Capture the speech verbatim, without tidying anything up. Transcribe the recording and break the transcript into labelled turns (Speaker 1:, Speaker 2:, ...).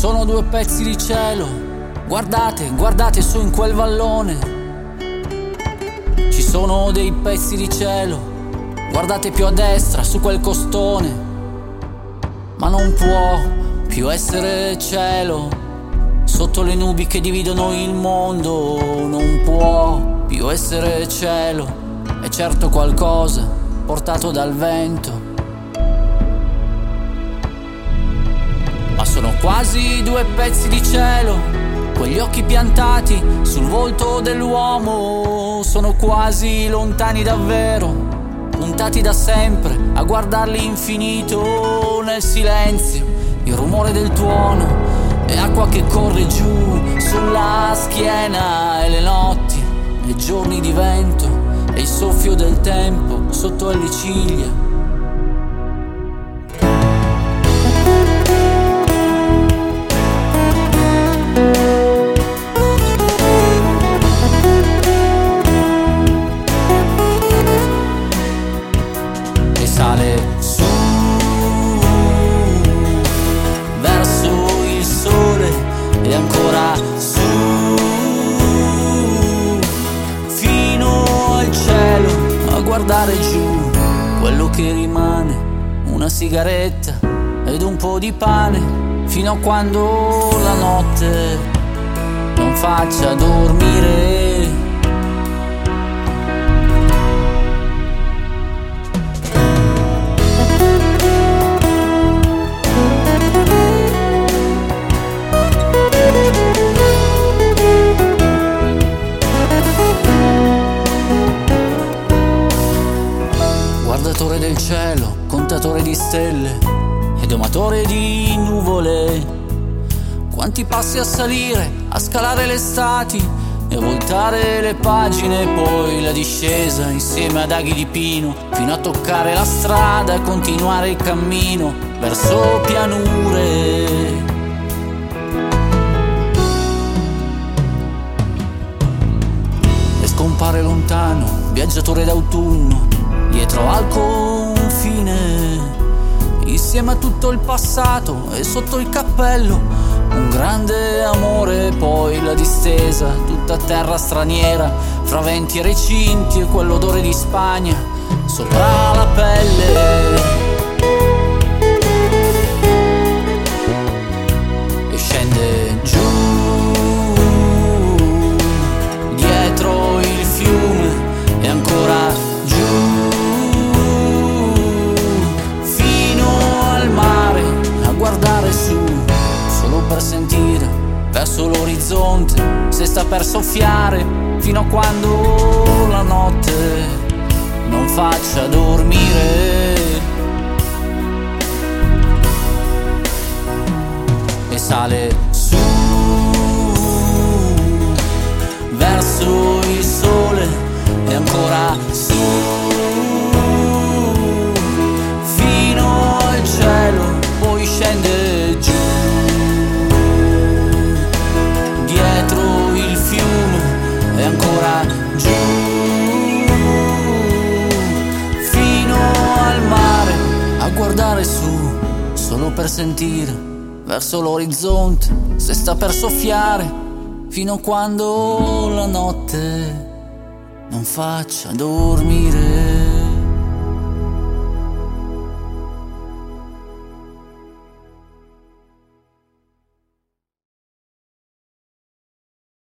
Speaker 1: sono due pezzi di cielo, guardate, guardate su in quel vallone. Ci sono dei pezzi di cielo, guardate più a destra su quel costone. Ma non può più essere cielo sotto le nubi che dividono il mondo. Non può più essere cielo, è certo qualcosa portato dal vento. Ma sono quasi due pezzi di cielo, quegli occhi piantati sul volto dell'uomo. Sono quasi lontani davvero, puntati da sempre a guardare l'infinito. Nel silenzio, il rumore del tuono e acqua che corre giù sulla schiena. E le notti, e giorni di vento e il soffio del tempo sotto le ciglia. Sale su verso il sole e ancora su fino al cielo a guardare giù. Quello che rimane, una sigaretta ed un po' di pane, fino a quando la notte non faccia dormire. Guardatore del cielo, contatore di stelle e domatore di nuvole. Quanti passi a salire, a scalare le stati e a voltare le pagine, poi la discesa insieme ad aghi di pino, fino a toccare la strada e continuare il cammino verso pianure. E scompare lontano, viaggiatore d'autunno, dietro al confine, insieme a tutto il passato e sotto il cappello un grande amore. Poi la distesa, tutta terra straniera, fra venti e recinti e quell'odore di Spagna sopra la pelle. E scende giù dietro il fiume e ancora giù guardare su, solo per sentire verso l'orizzonte se sta per soffiare, fino a quando la notte non faccia dormire. E sale su verso il sole e ancora su fino al cielo, poi scende giù dietro il fiume e ancora giù fino al mare a guardare su, solo per sentire verso l'orizzonte se sta per soffiare, fino a quando la notte non faccia dormire.